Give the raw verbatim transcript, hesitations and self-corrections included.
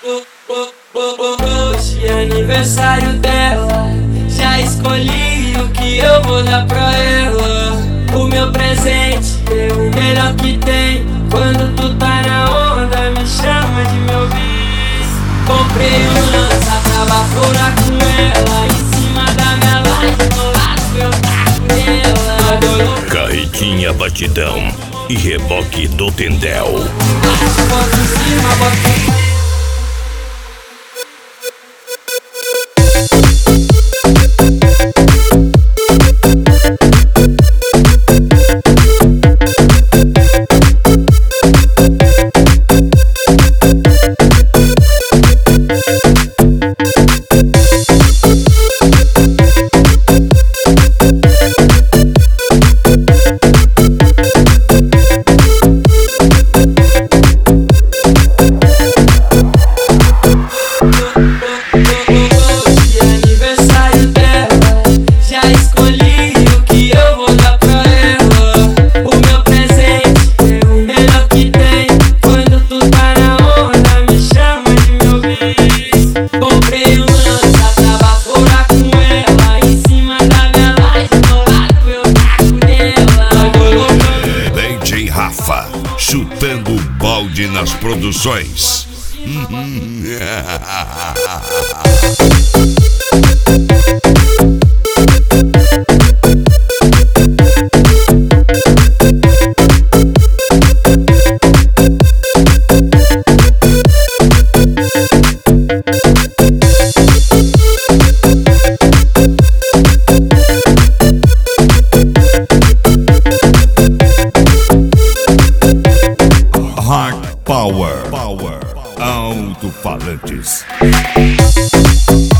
Hoje é aniversário dela, já escolhi o que eu vou dar pra ela. O meu presente é o melhor que tem. Quando tu tá na onda, me chama de meu bis. Comprei um lança pra baforar com ela, em cima da minha laje, do lado eu taco nela. Carretinha batidão e reboque do Tendel. Bota em cima, bota. Chutando o balde nas produções. Hard Power, Power, Alto-falantes.